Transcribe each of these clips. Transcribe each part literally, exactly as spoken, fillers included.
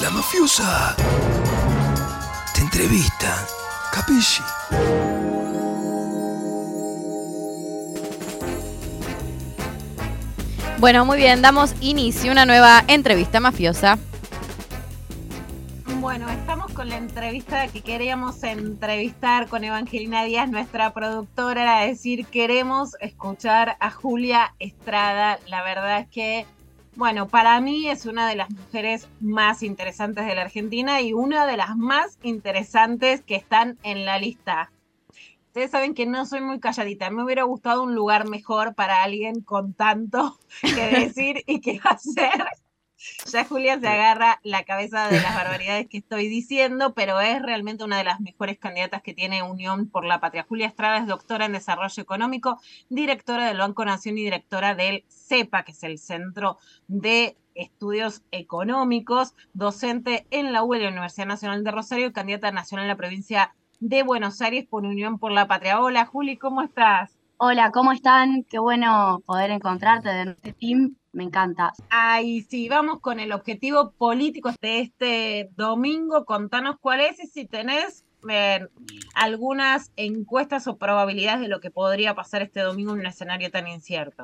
mafiosa te entrevista, capisci? Bueno, muy bien, damos inicio a una nueva entrevista mafiosa. Bueno, estamos con la entrevista que queríamos entrevistar con Evangelina Díaz, nuestra productora, era decir, queremos escuchar a Julia Estrada. La verdad es que, bueno, para mí es una de las mujeres más interesantes de la Argentina y una de las más interesantes que están en la lista. Ustedes saben que no soy muy calladita, me hubiera gustado un lugar mejor para alguien con tanto que decir y que hacer. Ya Julia se agarra la cabeza de las barbaridades que estoy diciendo, pero es realmente una de las mejores candidatas que tiene Unión por la Patria. Julia Estrada es doctora en Desarrollo Económico, directora del Banco Nación y directora del CEPA, que es el Centro de Estudios Económicos, docente en la U B A, la Universidad Nacional de Rosario, y candidata nacional en la provincia de Buenos Aires por Unión por la Patria. Hola, Juli, ¿cómo estás? Hola, ¿cómo están? Qué bueno poder encontrarte de este team, me encanta. Ay, sí, vamos con el objetivo político de este domingo. Contanos cuál es y si tenés eh, algunas encuestas o probabilidades de lo que podría pasar este domingo en un escenario tan incierto.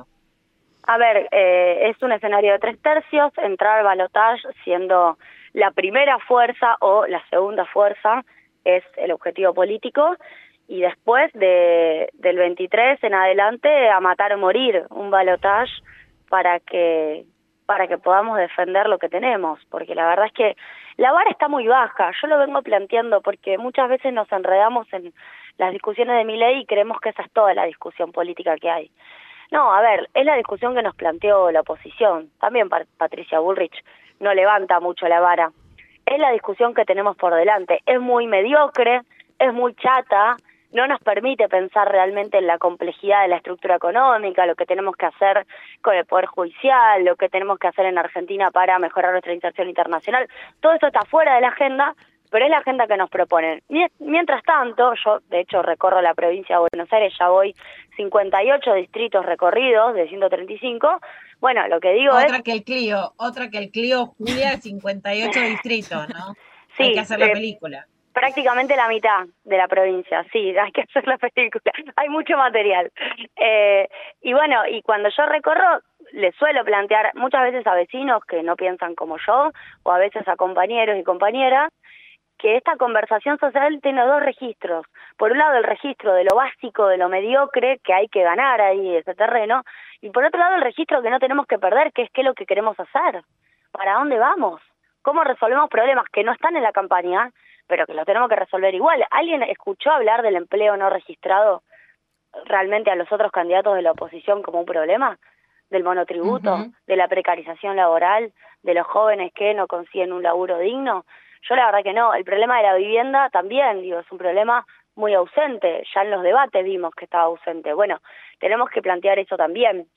A ver, eh, es un escenario de tres tercios, entrar al balotaje siendo la primera fuerza o la segunda fuerza es el objetivo político, y después de del veintitrés en adelante a matar o morir, un balotaje para que para que podamos defender lo que tenemos, porque la verdad es que la vara está muy baja. Yo lo vengo planteando porque muchas veces nos enredamos en las discusiones de Milei y creemos que esa es toda la discusión política que hay. No, a ver, es la discusión que nos planteó la oposición. También Patricia Bullrich no levanta mucho la vara. Es la discusión que tenemos por delante. Es muy mediocre, es muy chata, no nos permite pensar realmente en la complejidad de la estructura económica, lo que tenemos que hacer con el Poder Judicial, lo que tenemos que hacer en Argentina para mejorar nuestra inserción internacional. Todo eso está fuera de la agenda, pero es la agenda que nos proponen. Mientras tanto, yo de hecho recorro la provincia de Buenos Aires, ya voy cincuenta y ocho distritos recorridos de ciento treinta y cinco. Bueno, lo que digo otra es... Otra que el Clio, otra que el Clio, Julia, cincuenta y ocho distritos, ¿no? Sí, hay que hacer la eh, película. Prácticamente la mitad de la provincia, sí, hay que hacer la película, hay mucho material. Eh, y bueno, y cuando yo recorro, les suelo plantear muchas veces a vecinos que no piensan como yo, o a veces a compañeros y compañeras, que esta conversación social tiene dos registros. Por un lado, el registro de lo básico, de lo mediocre, que hay que ganar ahí ese terreno, y por otro lado, el registro que no tenemos que perder, que es qué es lo que queremos hacer, para dónde vamos, cómo resolvemos problemas que no están en la campaña, pero que los tenemos que resolver igual. ¿Alguien escuchó hablar del empleo no registrado realmente a los otros candidatos de la oposición como un problema? ¿Del monotributo? Uh-huh. ¿De la precarización laboral? ¿De los jóvenes que no consiguen un laburo digno? Yo la verdad que no. El problema de la vivienda también, digo, es un problema muy ausente. Ya en los debates vimos que estaba ausente. Bueno, tenemos que plantear eso también.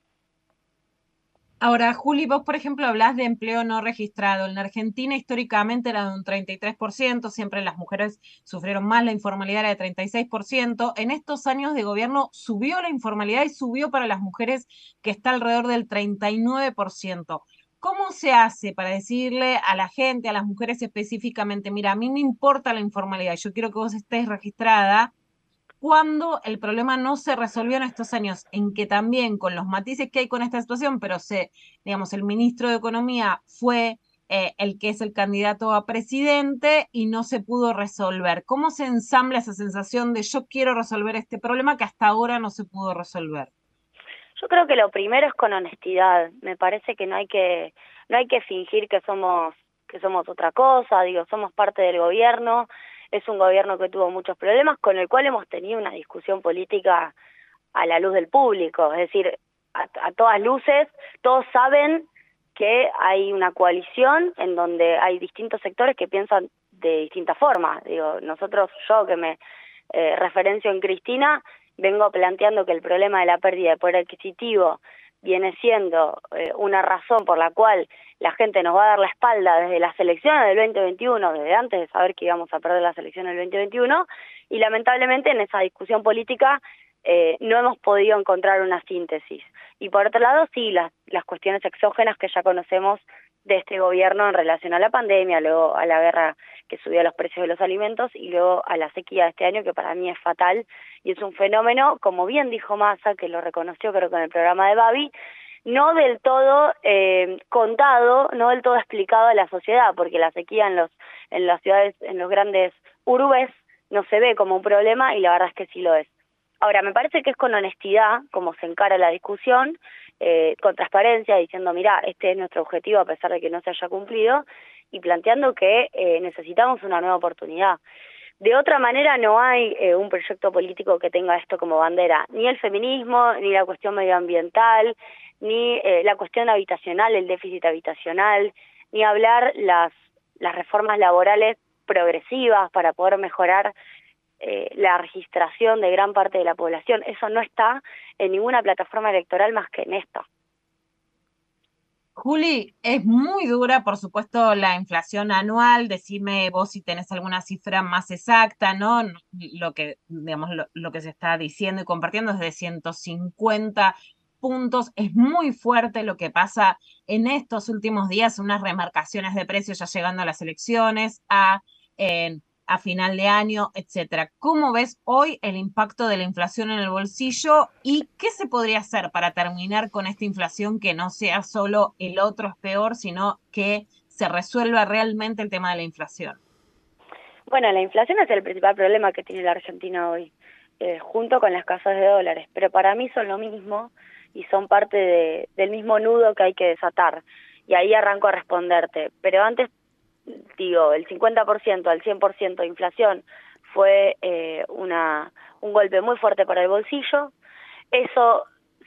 Ahora, Juli, vos, por ejemplo, hablás de empleo no registrado. En la Argentina, históricamente, era de un treinta y tres por ciento. Siempre las mujeres sufrieron más, la informalidad era de treinta y seis por ciento. En estos años de gobierno subió la informalidad y subió para las mujeres, que está alrededor del treinta y nueve por ciento. ¿Cómo se hace para decirle a la gente, a las mujeres específicamente, mira, a mí me importa la informalidad, yo quiero que vos estés registrada, cuando el problema no se resolvió en estos años, en que también con los matices que hay con esta situación, pero se, digamos, el ministro de Economía fue eh, el que es el candidato a presidente y no se pudo resolver? ¿Cómo se ensambla esa sensación de yo quiero resolver este problema que hasta ahora no se pudo resolver? Yo creo que lo primero es con honestidad. Me parece que no hay que no hay que fingir que somos que somos otra cosa. Digo, somos parte del gobierno. Es un gobierno que tuvo muchos problemas, con el cual hemos tenido una discusión política a la luz del público. Es decir, a, a todas luces, todos saben que hay una coalición en donde hay distintos sectores que piensan de distintas formas. Digo, nosotros, yo que me eh, referencio en Cristina, vengo planteando que el problema de la pérdida de poder adquisitivo viene siendo eh, una razón por la cual la gente nos va a dar la espalda desde las elecciones del veinte veintiuno, desde antes de saber que íbamos a perder las elecciones del veinte veintiuno, y lamentablemente en esa discusión política eh, no hemos podido encontrar una síntesis. Y por otro lado, sí, las, las cuestiones exógenas que ya conocemos de este gobierno en relación a la pandemia, luego a la guerra que subió los precios de los alimentos y luego a la sequía de este año, que para mí es fatal y es un fenómeno, como bien dijo Massa, que lo reconoció creo que en el programa de Babi, no del todo eh, contado, no del todo explicado a la sociedad, porque la sequía en los en las ciudades, en los grandes urbes, no se ve como un problema y la verdad es que sí lo es. Ahora, me parece que es con honestidad como se encara la discusión, eh, con transparencia, diciendo, mira, este es nuestro objetivo a pesar de que no se haya cumplido, y planteando que eh, necesitamos una nueva oportunidad. De otra manera no hay eh, un proyecto político que tenga esto como bandera, ni el feminismo, ni la cuestión medioambiental, ni eh, la cuestión habitacional, el déficit habitacional, ni hablar las, las reformas laborales progresivas para poder mejorar eh, la registración de gran parte de la población. Eso no está en ninguna plataforma electoral más que en esta. Juli, es muy dura, por supuesto, la inflación anual. Decime vos si tenés alguna cifra más exacta, ¿no? Lo que, digamos, lo, lo que se está diciendo y compartiendo es de ciento cincuenta puntos. Es muy fuerte lo que pasa en estos últimos días, unas remarcaciones de precios ya llegando a las elecciones, a, eh, a final de año, etcétera. ¿Cómo ves hoy el impacto de la inflación en el bolsillo y qué se podría hacer para terminar con esta inflación, que no sea solo el otro es peor, sino que se resuelva realmente el tema de la inflación? Bueno, la inflación es el principal problema que tiene la Argentina hoy, eh, junto con la escasez de dólares, pero para mí son lo mismo y son parte de, del mismo nudo que hay que desatar. Y ahí arranco a responderte. Pero antes, digo, el cincuenta por ciento al cien por ciento de inflación fue eh, una un golpe muy fuerte para el bolsillo. Eso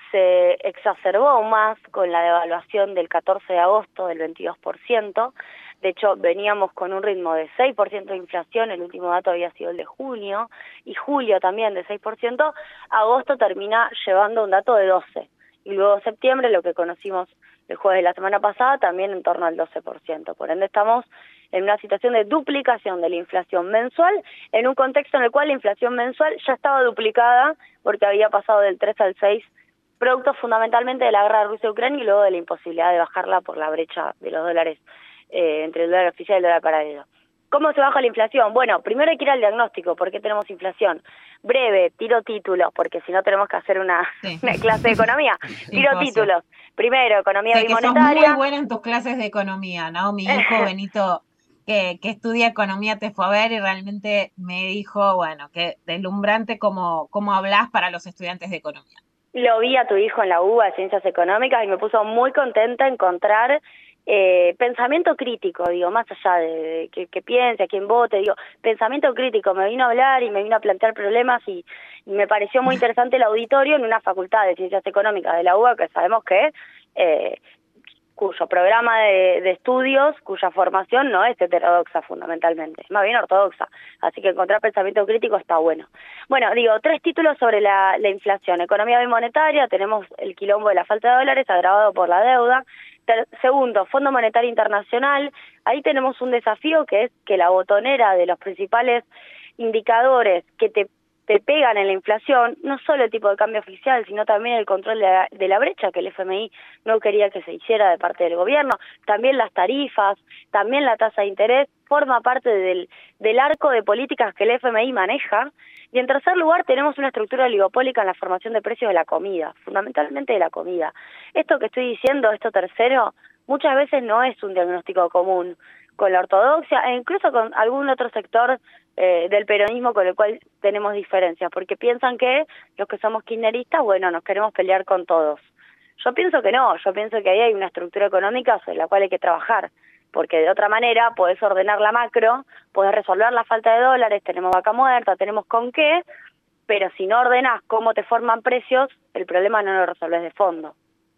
se exacerbó aún más con la devaluación del catorce de agosto del veintidós por ciento. De hecho, veníamos con un ritmo de seis por ciento de inflación, el último dato había sido el de junio, y julio también de seis por ciento. Agosto termina llevando un dato de doce por ciento. Y luego septiembre, lo que conocimos el jueves de la semana pasada, también en torno al doce por ciento. Por ende, estamos en una situación de duplicación de la inflación mensual, en un contexto en el cual la inflación mensual ya estaba duplicada porque había pasado del tres al seis, producto fundamentalmente de la guerra de Rusia y Ucrania y luego de la imposibilidad de bajarla por la brecha de los dólares eh, entre el dólar oficial y el dólar paralelo. ¿Cómo se baja la inflación? Bueno, primero hay que ir al diagnóstico. ¿Por qué tenemos inflación? Breve, tiro títulos, porque si no tenemos que hacer una, sí. una clase de economía. Tiro títulos. Primero, economía sé bimonetaria. Que sos muy buena en tus clases de economía, ¿no? Mi hijo Benito, que, que estudia economía, te fue a ver y realmente me dijo, bueno, que deslumbrante cómo, cómo hablas para los estudiantes de economía. Lo vi a tu hijo en la U B A de Ciencias Económicas y me puso muy contenta encontrar Eh, pensamiento crítico, digo, más allá de, de que, que piense, a quién vote, digo, pensamiento crítico, me vino a hablar y me vino a plantear problemas y, y me pareció muy interesante el auditorio en una facultad de Ciencias Económicas de la U B A, que sabemos que, eh, cuyo programa de, de estudios, cuya formación no es heterodoxa fundamentalmente, es más bien ortodoxa, así que encontrar pensamiento crítico está bueno. Bueno, digo, tres títulos sobre la, la inflación: economía bimonetaria, tenemos el quilombo de la falta de dólares agravado por la deuda. Ter- segundo, Fondo Monetario Internacional, ahí tenemos un desafío que es que la botonera de los principales indicadores que te, te pegan en la inflación, no solo el tipo de cambio oficial, sino también el control de la, de la brecha que el F M I no quería que se hiciera de parte del gobierno, también las tarifas, también la tasa de interés, forma parte del, del arco de políticas que el F M I maneja. Y en tercer lugar tenemos una estructura oligopólica en la formación de precios de la comida, fundamentalmente de la comida. Esto que estoy diciendo, esto tercero, muchas veces no es un diagnóstico común con la ortodoxia e incluso con algún otro sector eh, del peronismo con el cual tenemos diferencias, porque piensan que los que somos kirchneristas, bueno, nos queremos pelear con todos. Yo pienso que no, yo pienso que ahí hay una estructura económica sobre la cual hay que trabajar, porque de otra manera podés ordenar la macro, podés resolver la falta de dólares, tenemos vaca muerta, tenemos con qué, pero si no ordenás cómo te forman precios, el problema no lo resolvés de fondo.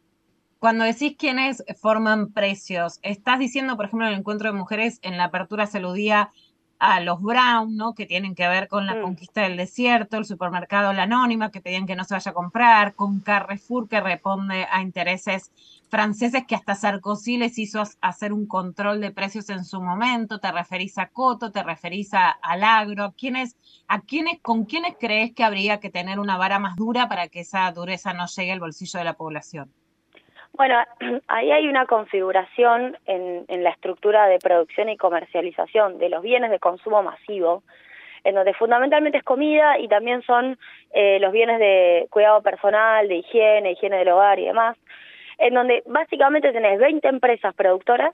Cuando decís quiénes forman precios, ¿estás diciendo, por ejemplo, en el encuentro de mujeres, en la apertura se aludía a los Brown, ¿no? Que tienen que ver con la Mm. conquista del desierto, el supermercado La Anónima, que pedían que no se vaya a comprar, con Carrefour, que responde a intereses franceses, que hasta Sarkozy les hizo hacer un control de precios en su momento. Te referís a Coto, te referís a, al agro. ¿A quiénes, a quiénes, con quiénes crees que habría que tener una vara más dura para que esa dureza no llegue al bolsillo de la población? Bueno, ahí hay una configuración en, en la estructura de producción y comercialización de los bienes de consumo masivo, en donde fundamentalmente es comida y también son eh, los bienes de cuidado personal, de higiene, higiene del hogar y demás, en donde básicamente tenés veinte empresas productoras,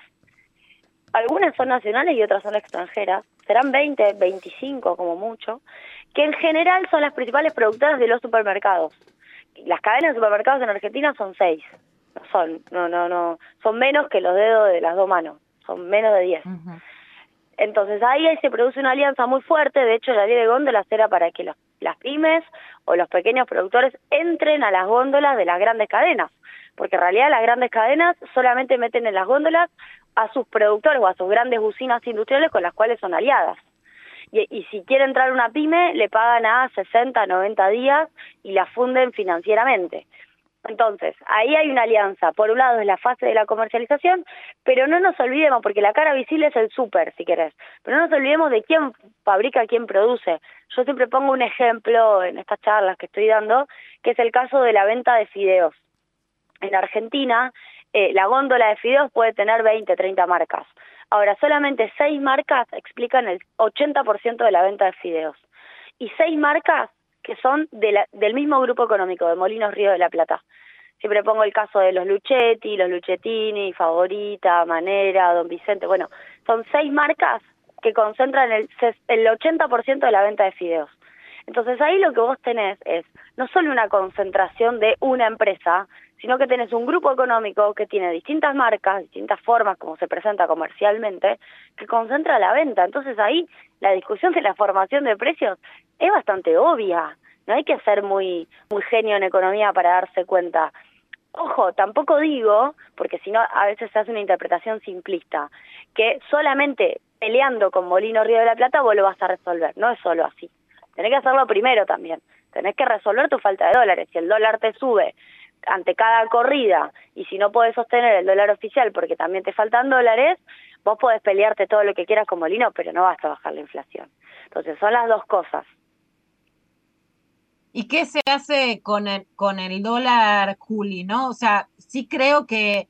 algunas son nacionales y otras son extranjeras, serán veinte, veinticinco como mucho, que en general son las principales productoras de los supermercados. Las cadenas de supermercados en Argentina son seis. No son, no, no, no, son menos que los dedos de las dos manos, son menos de diez. Uh-huh. Entonces ahí, ahí se produce una alianza muy fuerte. De hecho, la ley de góndolas era para que los, las pymes o los pequeños productores entren a las góndolas de las grandes cadenas, porque en realidad las grandes cadenas solamente meten en las góndolas a sus productores o a sus grandes usinas industriales con las cuales son aliadas. Y, y si quiere entrar una pyme, le pagan a sesenta, noventa días y la funden financieramente. Entonces, ahí hay una alianza. Por un lado es la fase de la comercialización, pero no nos olvidemos, porque la cara visible es el súper, si querés, pero no nos olvidemos de quién fabrica, quién produce. Yo siempre pongo un ejemplo en estas charlas que estoy dando, que es el caso de la venta de fideos. En Argentina, eh, la góndola de fideos puede tener veinte, treinta marcas. Ahora, solamente seis marcas explican el ochenta por ciento de la venta de fideos. Y seis marcas que son de la, del mismo grupo económico, de Molinos Río de la Plata. Siempre pongo el caso de los Luchetti, los Luchettini, Favorita, Manera, Don Vicente. Bueno, son seis marcas que concentran el, el ochenta por ciento de la venta de fideos. Entonces ahí lo que vos tenés es no solo una concentración de una empresa, sino que tenés un grupo económico que tiene distintas marcas, distintas formas como se presenta comercialmente, que concentra la venta. Entonces ahí la discusión de la formación de precios es bastante obvia. No hay que ser muy, muy genio en economía para darse cuenta. Ojo, tampoco digo, porque si no a veces se hace una interpretación simplista, que solamente peleando con Molino Río de la Plata vos lo vas a resolver. No es solo así. Tenés que hacerlo primero también. Tenés que resolver tu falta de dólares. Si el dólar te sube ante cada corrida y si no podés sostener el dólar oficial porque también te faltan dólares, vos podés pelearte todo lo que quieras con Molino, pero no vas a bajar la inflación. Entonces son las dos cosas. ¿Y qué se hace con el, con el dólar, Juli, no? O sea, sí creo que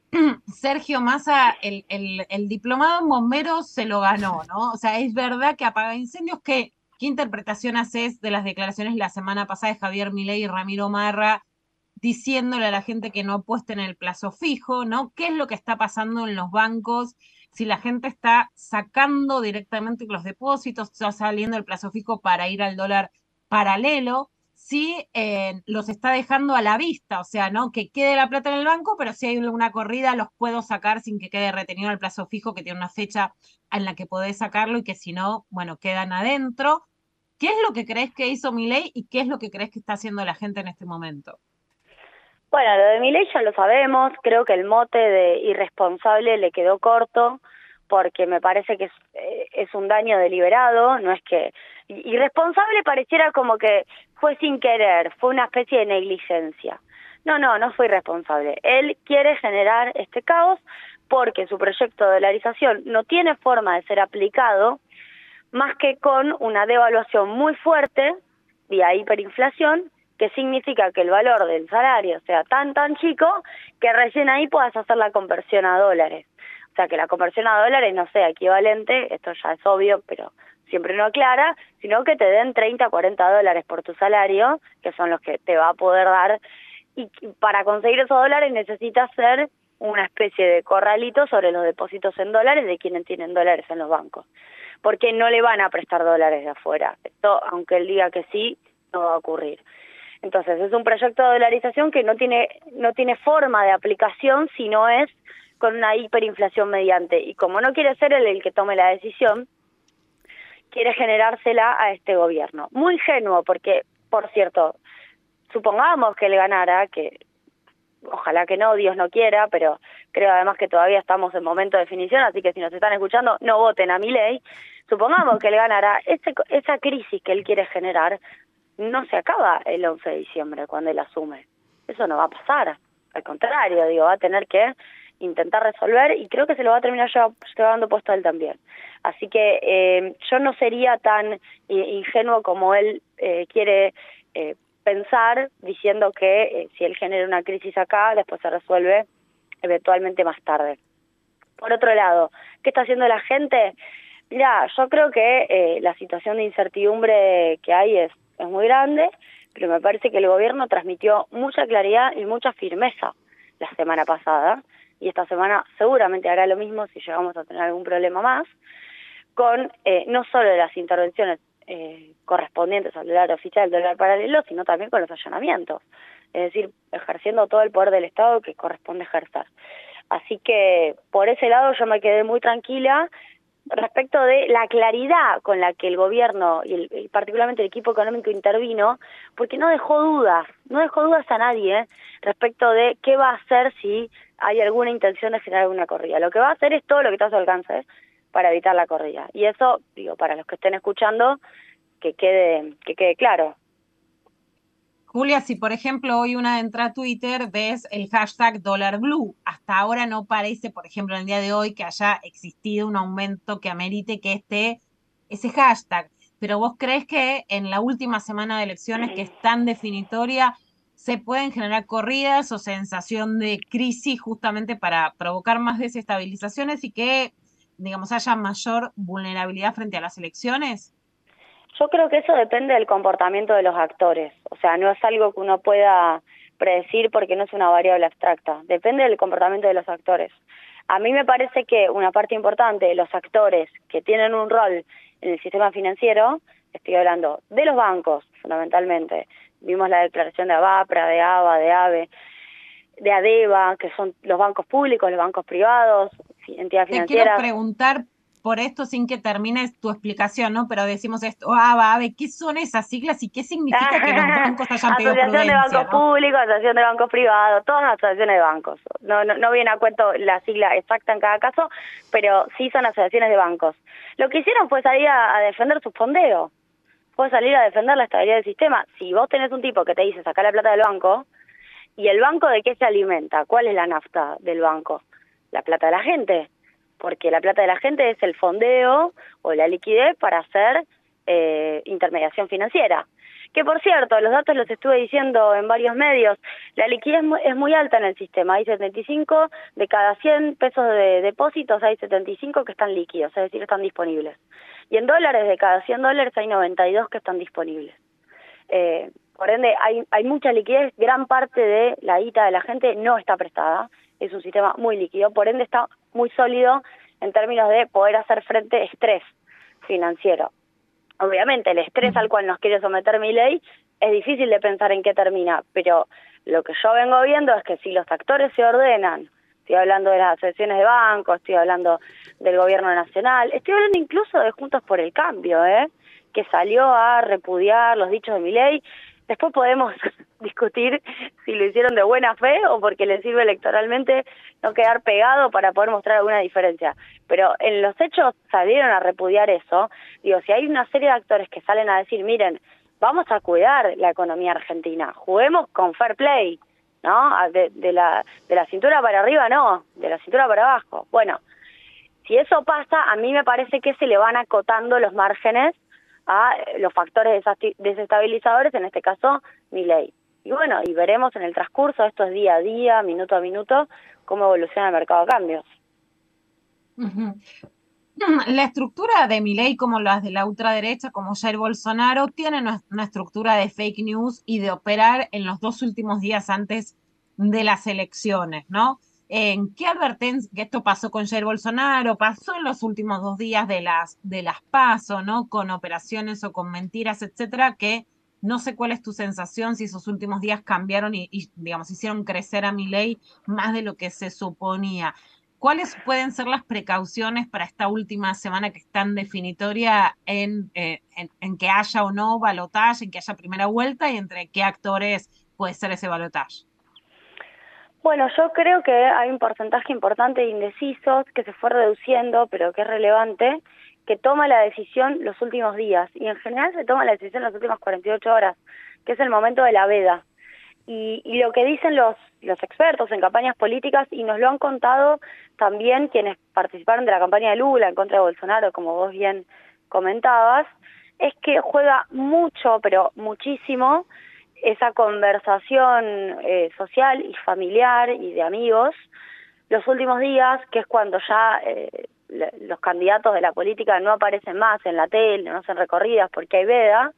Sergio Massa, el, el, el diplomado en bomberos se lo ganó, ¿no? O sea, es verdad que apaga incendios. ¿Qué, qué interpretación haces de las declaraciones la semana pasada de Javier Milei y Ramiro Marra diciéndole a la gente que no apuesten en el plazo fijo, ¿no? ¿Qué es lo que está pasando en los bancos? Si la gente está sacando directamente los depósitos, está saliendo el plazo fijo para ir al dólar paralelo, si eh, los está dejando a la vista, o sea, ¿no? Que quede la plata en el banco, pero si hay una corrida los puedo sacar sin que quede retenido el plazo fijo, que tiene una fecha en la que podés sacarlo y que si no, bueno, quedan adentro. ¿Qué es lo que crees que hizo Milei y qué es lo que crees que está haciendo la gente en este momento? Bueno, lo de Milei ya lo sabemos. Creo que el mote de irresponsable le quedó corto, porque me parece que es, eh, es un daño deliberado. No es que irresponsable pareciera como que fue sin querer, fue una especie de negligencia. No, no, no fue irresponsable. Él quiere generar este caos porque su proyecto de dolarización no tiene forma de ser aplicado más que con una devaluación muy fuerte vía hiperinflación, que significa que el valor del salario sea tan tan chico que recién ahí puedas hacer la conversión a dólares. O sea, que la conversión a dólares no sea equivalente, esto ya es obvio, pero siempre no aclara, sino que te den treinta, cuarenta dólares por tu salario, que son los que te va a poder dar, y para conseguir esos dólares necesitas hacer una especie de corralito sobre los depósitos en dólares de quienes tienen dólares en los bancos, porque no le van a prestar dólares de afuera. Esto, aunque él diga que sí, no va a ocurrir. Entonces, es un proyecto de dolarización que no tiene no tiene forma de aplicación si no es con una hiperinflación mediante. Y como no quiere ser él el que tome la decisión, quiere generársela a este gobierno. Muy ingenuo, porque, por cierto, supongamos que él ganara, que ojalá que no, Dios no quiera, pero creo además que todavía estamos en momento de definición, así que si nos están escuchando, no voten a Milei. Supongamos que él ganará, ese, esa crisis que él quiere generar no se acaba el once de diciembre cuando él asume. Eso no va a pasar. Al contrario, digo, va a tener que intentar resolver y creo que se lo va a terminar llevando puesto a él también. Así que eh, yo no sería tan ingenuo como él eh, quiere eh, pensar, diciendo que eh, si él genera una crisis acá, después se resuelve eventualmente más tarde. Por otro lado, ¿qué está haciendo la gente? Mira, yo creo que eh, la situación de incertidumbre que hay es, es muy grande, pero me parece que el gobierno transmitió mucha claridad y mucha firmeza la semana pasada, y esta semana seguramente hará lo mismo si llegamos a tener algún problema más, con eh, no solo las intervenciones eh, correspondientes al dólar oficial, al dólar paralelo, sino también con los allanamientos, es decir, ejerciendo todo el poder del Estado que corresponde ejercer. Así que por ese lado yo me quedé muy tranquila respecto de la claridad con la que el gobierno y, el, y particularmente el equipo económico intervino, porque no dejó dudas, no dejó dudas a nadie ¿eh? respecto de qué va a hacer si hay alguna intención de generar una corrida. Lo que va a hacer es todo lo que está a su alcance para evitar la corrida. Y eso, digo, para los que estén escuchando, que quede, que quede claro. Julia, si por ejemplo hoy una entra a Twitter, ves el hashtag dólar blue. Hasta ahora no parece, por ejemplo, en el día de hoy, que haya existido un aumento que amerite que esté ese hashtag. Pero vos crees que en la última semana de elecciones, que es tan definitoria, se pueden generar corridas o sensación de crisis justamente para provocar más desestabilizaciones y que, digamos, haya mayor vulnerabilidad frente a las elecciones? Yo creo que eso depende del comportamiento de los actores, o sea, no es algo que uno pueda predecir porque no es una variable abstracta, depende del comportamiento de los actores. A mí me parece que una parte importante de los actores que tienen un rol en el sistema financiero, estoy hablando de los bancos fundamentalmente, vimos la declaración de ABAPRA, de ABA, de AVE, de ADEVA, que son los bancos públicos, los bancos privados, entidades financieras. Te quiero preguntar por esto sin que termines tu explicación, ¿no? Pero decimos esto, ABA, AVE, ¿qué son esas siglas y qué significa que los bancos hayan pedido prudencia? Asociación de Bancos ¿no? Públicos, Asociación de Bancos Privados, todas las asociaciones de bancos. No, no, no viene a cuento la sigla exacta en cada caso, pero sí son asociaciones de bancos. Lo que hicieron fue salir a, a defender sus fondeos, fue salir a defender la estabilidad del sistema. Si vos tenés un tipo que te dice sacar la plata del banco, ¿y el banco de qué se alimenta? ¿Cuál es la nafta del banco? La plata de la gente, porque la plata de la gente es el fondeo o la liquidez para hacer eh, intermediación financiera. Que por cierto, los datos los estuve diciendo en varios medios, la liquidez es muy alta en el sistema, hay setenta y cinco de cada cien pesos de depósitos, hay setenta y cinco que están líquidos, es decir, están disponibles. Y en dólares, de cada cien dólares hay noventa y dos que están disponibles. Eh, por ende, hay, hay mucha liquidez, gran parte de la guita de la gente no está prestada, es un sistema muy líquido, por ende está muy sólido en términos de poder hacer frente a estrés financiero. Obviamente el estrés al cual nos quiere someter Milei es difícil de pensar en qué termina, pero lo que yo vengo viendo es que si los actores se ordenan, estoy hablando de las asociaciones de bancos, estoy hablando del gobierno nacional, estoy hablando incluso de Juntos por el Cambio, ¿eh? que salió a repudiar los dichos de Milei. Después podemos discutir si lo hicieron de buena fe o porque les sirve electoralmente no quedar pegado para poder mostrar alguna diferencia. Pero en los hechos salieron a repudiar eso. Digo, si hay una serie de actores que salen a decir, miren, vamos a cuidar la economía argentina, juguemos con fair play, ¿no? De, de, la, de la cintura para arriba no, de la cintura para abajo. Bueno, si eso pasa, a mí me parece que se le van acotando los márgenes a los factores desestabilizadores, en este caso, Milei. Y bueno, y veremos en el transcurso, esto es día a día, minuto a minuto, cómo evoluciona el mercado de cambios. Uh-huh. La estructura de Milei, como las de la ultraderecha, como Jair Bolsonaro, tiene una, una estructura de fake news y de operar en los dos últimos días antes de las elecciones, ¿no? ¿En qué advertencia, que esto pasó con Jair Bolsonaro, pasó en los últimos dos días de las, de las PASO, ¿no? Con operaciones o con mentiras, etcétera, que no sé cuál es tu sensación, si esos últimos días cambiaron y, y digamos, hicieron crecer a Milei más de lo que se suponía. ¿Cuáles pueden ser las precauciones para esta última semana que es tan definitoria en, eh, en, en que haya o no balotaje, en que haya primera vuelta y entre qué actores puede ser ese balotaje? Bueno, yo creo que hay un porcentaje importante de indecisos que se fue reduciendo, pero que es relevante, que toma la decisión los últimos días, y en general se toma la decisión las últimas cuarenta y ocho horas, que es el momento de la veda. Y, y lo que dicen los, los expertos en campañas políticas, y nos lo han contado también quienes participaron de la campaña de Lula en contra de Bolsonaro, como vos bien comentabas, es que juega mucho, pero muchísimo, esa conversación eh, social y familiar y de amigos los últimos días, que es cuando ya eh, le, los candidatos de la política no aparecen más en la tele, no hacen recorridas porque hay veda,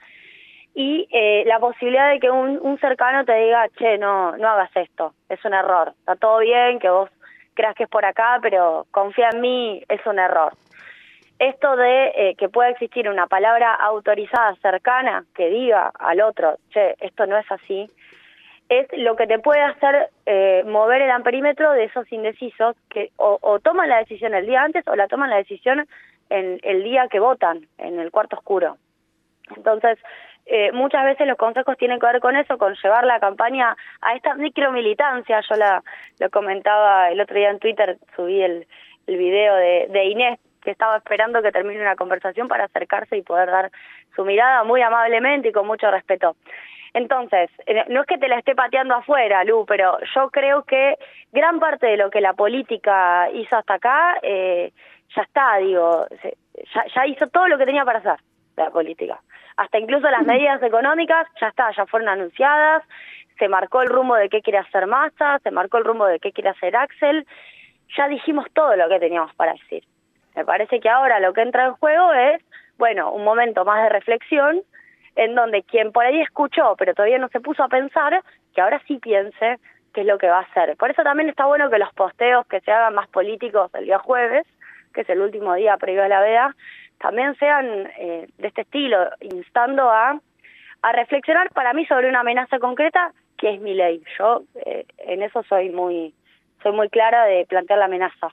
y eh, la posibilidad de que un, un cercano te diga, che, no, no hagas esto, es un error, está todo bien que vos creas que es por acá, pero confía en mí, es un error. Esto de eh, que pueda existir una palabra autorizada cercana que diga al otro, che, esto no es así, es lo que te puede hacer eh, mover el amperímetro de esos indecisos que o, o toman la decisión el día antes o la toman la decisión en el día que votan, en el cuarto oscuro. Entonces, eh, muchas veces los consejos tienen que ver con eso, con llevar la campaña a esta micromilitancia. Yo la lo comentaba el otro día en Twitter, subí el, el video de, de Inés, que estaba esperando que termine una conversación para acercarse y poder dar su mirada muy amablemente y con mucho respeto. Entonces, no es que te la esté pateando afuera, Lu, pero yo creo que gran parte de lo que la política hizo hasta acá, eh, ya está, digo, ya, ya hizo todo lo que tenía para hacer la política. Hasta incluso las medidas económicas, ya está, ya fueron anunciadas, se marcó el rumbo de qué quiere hacer Massa, se marcó el rumbo de qué quiere hacer Axel, ya dijimos todo lo que teníamos para decir. Me parece que ahora lo que entra en juego es, bueno, un momento más de reflexión, en donde quien por ahí escuchó, pero todavía no se puso a pensar, que ahora sí piense qué es lo que va a hacer. Por eso también está bueno que los posteos que se hagan más políticos el día jueves, que es el último día previo a la veda, también sean eh, de este estilo, instando a, a reflexionar para mí sobre una amenaza concreta, que es Milei. Yo eh, en eso soy muy, soy muy clara de plantear la amenaza.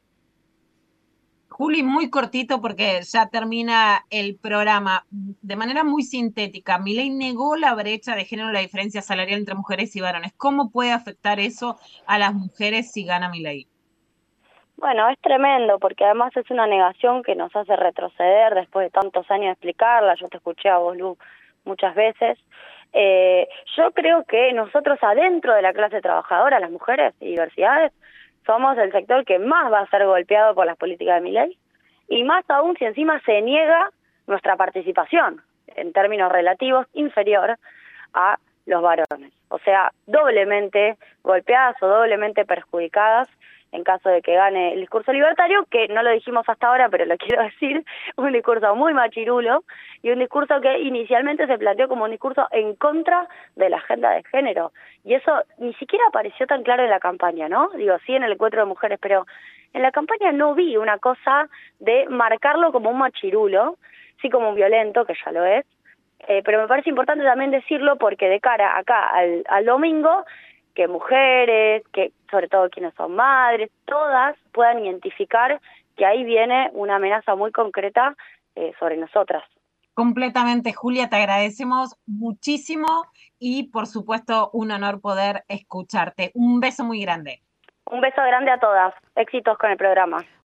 Juli, muy cortito porque ya termina el programa. De manera muy sintética, Milei negó la brecha de género, la diferencia salarial entre mujeres y varones. ¿Cómo puede afectar eso a las mujeres si gana Milei? Bueno, es tremendo porque además es una negación que nos hace retroceder después de tantos años de explicarla. Yo te escuché a vos, Lu, muchas veces. Eh, yo creo que nosotros adentro de la clase trabajadora, las mujeres y diversidades, somos el sector que más va a ser golpeado por las políticas de Milei, y más aún si encima se niega nuestra participación, en términos relativos, inferior a los varones. O sea, doblemente golpeadas o doblemente perjudicadas en caso de que gane el discurso libertario, que no lo dijimos hasta ahora, pero lo quiero decir, un discurso muy machirulo y un discurso que inicialmente se planteó como un discurso en contra de la agenda de género. Y eso ni siquiera apareció tan claro en la campaña, ¿no? Digo, sí en el encuentro de mujeres, pero en la campaña no vi una cosa de marcarlo como un machirulo, sí como un violento, que ya lo es, eh, pero me parece importante también decirlo porque de cara acá al, al domingo, que mujeres, que sobre todo quienes son madres, todas puedan identificar que ahí viene una amenaza muy concreta eh, sobre nosotras. Completamente, Julia, te agradecemos muchísimo y por supuesto un honor poder escucharte. Un beso muy grande. Un beso grande a todas, éxitos con el programa.